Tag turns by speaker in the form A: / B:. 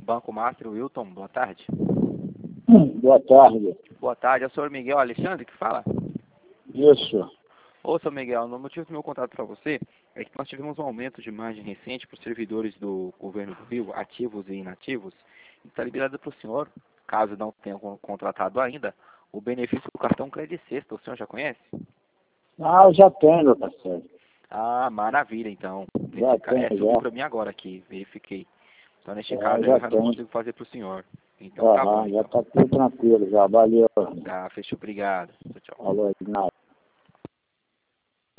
A: Banco Master, Wilton, boa tarde.
B: Boa tarde.
A: Boa tarde, é o senhor Miguel Alexandre que fala?
B: Isso.
A: Ô, seu Miguel, o motivo do meu contato para você é que nós tivemos um aumento de margem recente para os servidores do governo do Rio, ativos e inativos, e está liberado para o senhor, caso não tenha contratado ainda, o benefício do cartão Credit Sexta. O senhor já conhece?
B: Ah, eu já tenho, meu parceiro.
A: Ah, maravilha, então.
B: Já tenho,
A: Subiu
B: já.
A: para mim agora aqui, verifiquei. Então, neste
B: É,
A: caso,
B: já
A: eu já não
B: tenho.
A: consigo fazer para o senhor. Então, tá bom,
B: Já
A: então.
B: tá tudo tranquilo, já. Valeu.
A: Tá, fechou, obrigado. Tchau, tchau.
B: Falou, de nada.